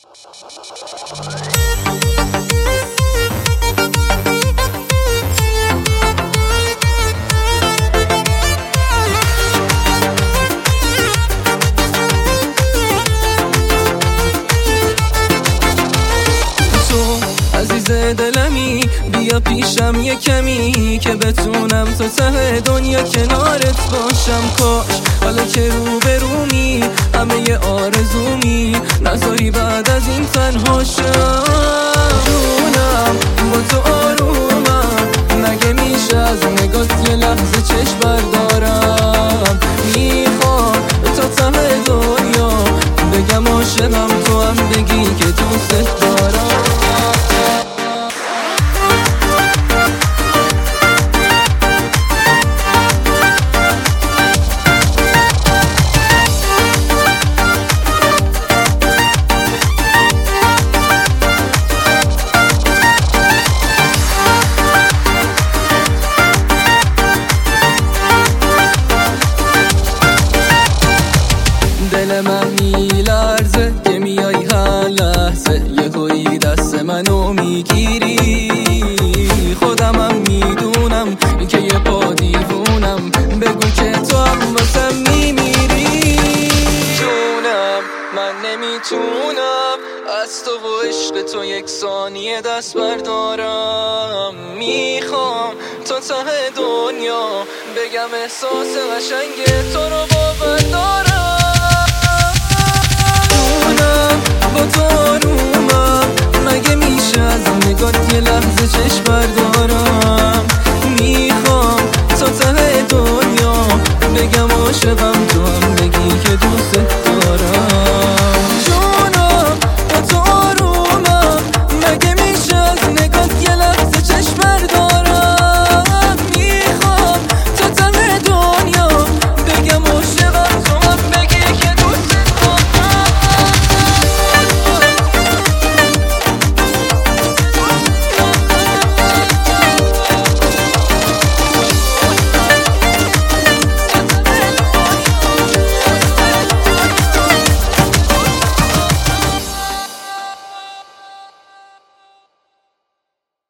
عزیز دلمی بیا پیشم یه کمی که بتونم تا ته دنیا کنارت باشم. کاش حالا که رو به رومی همه ی آرزومی نذاری بعد از این تنها شم. جونم با تو آرومم، مگه میشه از نگات یه لحظه چشم بردارم؟ میخوام تا ته دنیا بگم عاشقم، تو هم بگی که دوست دارم. دل من میلرزه که میای هر لحظه، یهویی دست منو میگیری. خودمم میدونم که یه پا دیوونم، بگو که تو هم واسم میمیری. جونم من نمیتونم از تو و عشق تو یک ثانیه دست بردارم. میخوام تا ته دنیا بگم احساس قشنگ تو رو باور دارم.